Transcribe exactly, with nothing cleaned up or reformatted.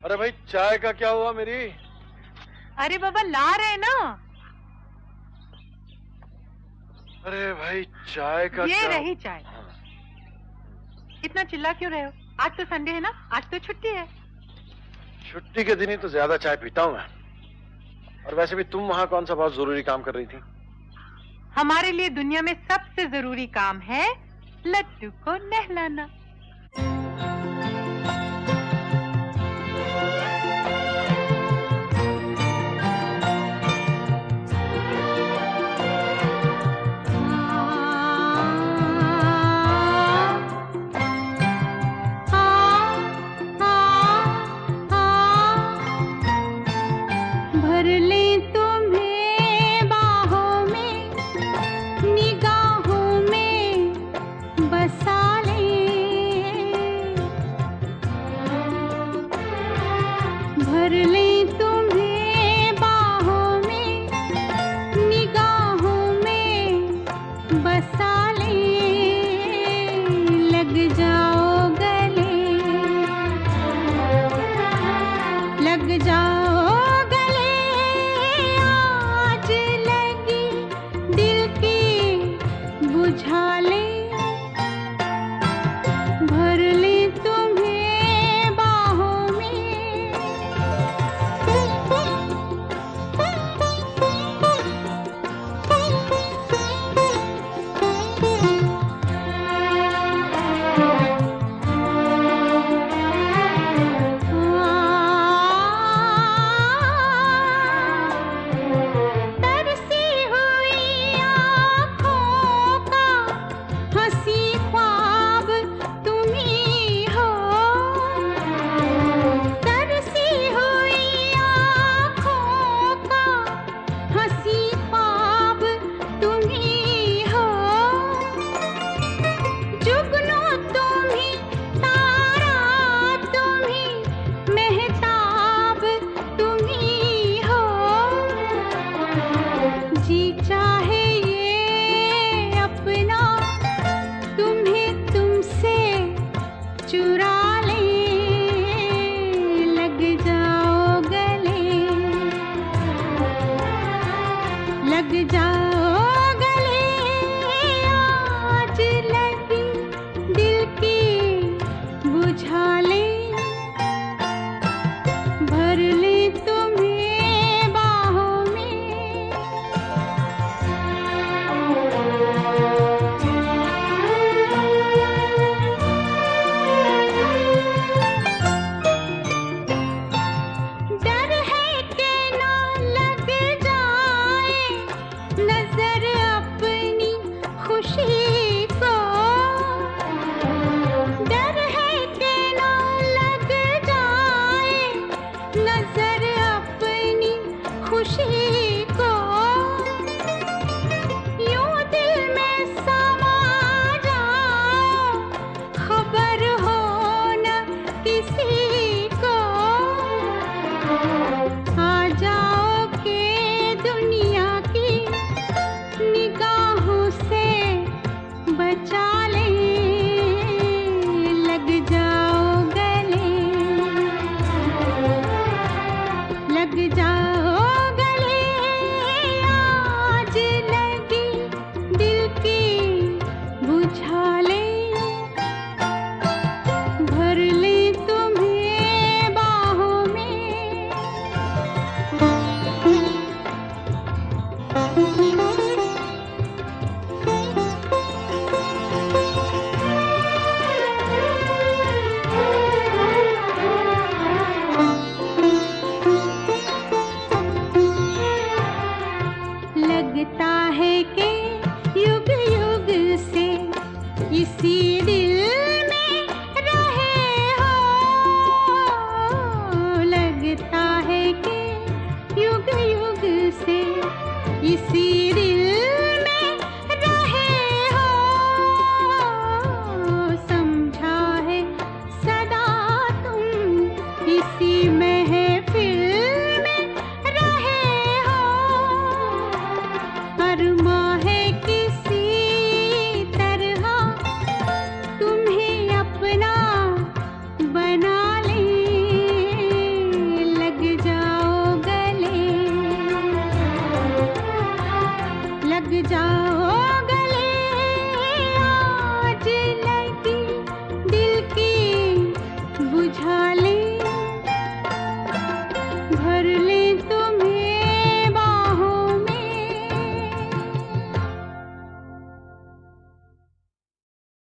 अरे भाई चाय का क्या हुआ मेरी? अरे बाबा ला रहे ना। अरे भाई चाय का ये क्या? रही चाय। इतना चिल्ला क्यों रहे हो? आज तो संडे है ना, आज तो छुट्टी है। छुट्टी के दिन ही तो ज्यादा चाय पीता हूँ मैं। और वैसे भी तुम वहाँ कौन सा बहुत जरूरी काम कर रही थी? हमारे लिए दुनिया में सबसे जरूरी काम है लड्डू को नहलाना। भर ले तुम्हें बाहों में, निगाहों में बसा ले। भर ले तुम्हें बाहों में, निगाहों में बसा ले। लग जाओ गले, लग जाओ बुझा ले। भर ले तुम्हें बाहों में। तरसी हुई आँखों का हंसी ख्वाब तुम ही हो। तरसी हुई आँखों का हंसी ख्वाब तुम ही हो। जुगनू तुम ही, तारा तुम ही, महताब तुम ही हो। जी चाहे ये अपना तुम्हें तुमसे चुरा ले। लग जाओ गले, लग जाओ गले। आज लगी दिल की बुझा ले। भर ले तुम्हें बाहों में। डर है कि ना लग जाए नजर अपनी खुशी को। डर है कि ना लग जाए नजर अपनी खुशी को। यूं दिल में समा जाओ, खबर हो न किसी